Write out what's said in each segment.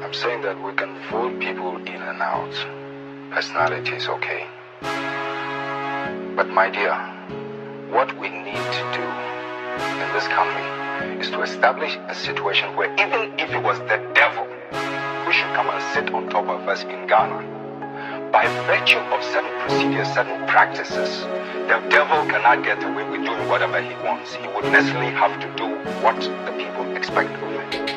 I'm saying that we can vote people in and out. Personality is okay. But my dear, what we need to do in this country is to establish a situation where even if it was the devil who should come and sit on top of us in Ghana, by virtue of certain procedures, certain practices, the devil cannot get away with doing whatever he wants. He would necessarily have to do what the people expect of him.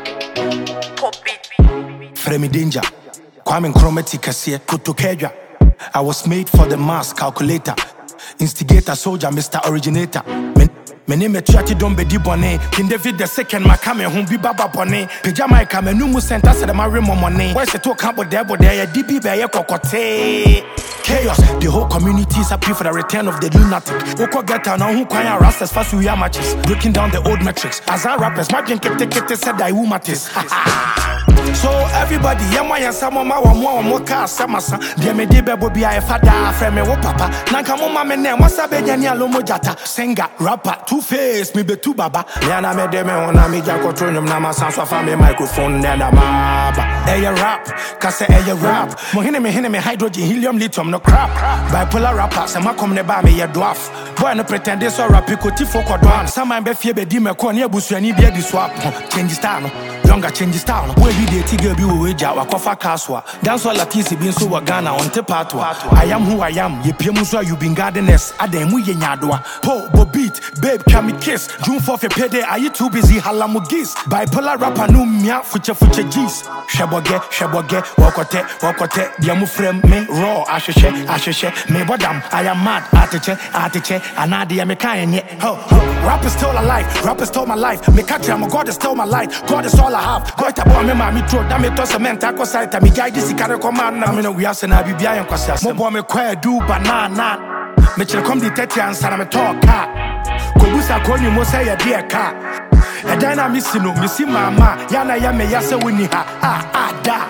Fremi danger, Kwame Nkrumah Kasie, Kutukeja. I was made for the mass calculator, instigator, soldier, Mr. Originator. My name is Chati Dombe Dibone. King David the second, my kame home be Baba Bone. Pijama kame numu center said my remo money. Where's the talk about there, DB Baye Kokote. Chaos, the whole community is happy for the return of the lunatic. Oko get on who kwaya rastas fast we are matches, breaking down the old metrics. As our rappers, my drink said I womatis. So everybody, yama ya sama ma wa mo ka sama sa. Dia me de bebo bia e fada frɛ me wo papa. Nanka mo ma me ne wasa be nyani alomo jata. Singer, rapper, Two-Face, me be two baba. Yana me de me ona me ja control na ma sanso fa me microphone na na maba. Eya rap, kase eya rap. Mo hene me hydrogen, helium, lithium no crap. Bipolar rapper, sama kom ne ba me ye dwarf. Boy no pretend this or rap ko ti fo kodwan. Sama be fie be di me ko ne abusuani bia di swap. Change style no. Younger change style no. We be the girl be we ja wakofa kaswa. Dance all latisi bin so wa Ghana on te patwa. I am who I am. Ye pie so you been gardeners. Ademu ye nyadoa. Po bo beat, babe can me kiss. June 4th a payday. Are you too busy halamu gis? Bipolar rapper no mia fuche G's. Sheboge, wakote. Dia mu frame me raw asheshe. Me bodam. I am mad. Atiche. Anadi me kanye. Rap is still alive. Rap is still my life. Me catch am God is still my life. God is all I have. Go to boy me mami throw that me to cement I site me guide this carry command na me no we ase na bibia yan kwase ase mo boy me kwa do banana me chere come the 30 answer na me talk car kobusa ko ni mo say ya de car e dan na me si no me si mama ya na ya me ya se woni ha da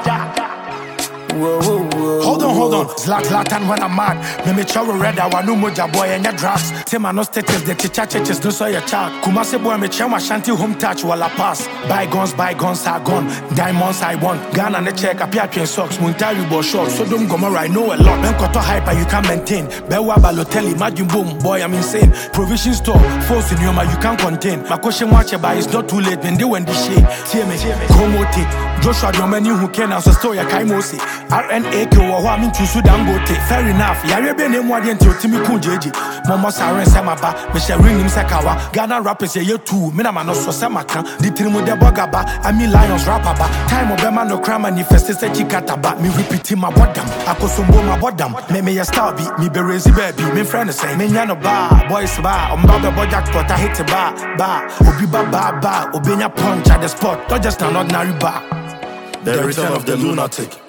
Whoa. Hold on. Zlatan when I'm mad. Me chow red, I want no moja boy and your drugs. Tim I no status, the churches no so your child. Kumase boy me chow my shanty home touch while I pass. Bygones are gone. Diamonds I want. Ghana ne check up your socks. Muntari bo short. So don't go more I know a lot. Men koto hyper you can maintain. Bewa Balotelli, imagine boom. Boy I'm insane. Provision store. Force in yoma you can't contain. My question watch but it's not too late. When they went the shade. Tear me. Komote. Joshua Domeni who can answer story Kaimosi. RNA ko wa min tusu dangote. Fair enough. Yare be ne mo ade nti otimi ku jeje. Momo saren semaba. Me share ring him sekawa. Ghana rappers ye two. Me na ma no so semaka. Di trimu de bogaba. Ami Lions rapper ba. Time obema no crime manifest se chikata ba. Me repeat my bodam. Akosombo my bodam. Me ya star be. Me be razy baby. Me friend say me nya no ba. Boys ba. Omba be bojak pot I hit ba. Obi ba. Obenya punch at the spot. Not just an ordinary bar. The return of the lunatic.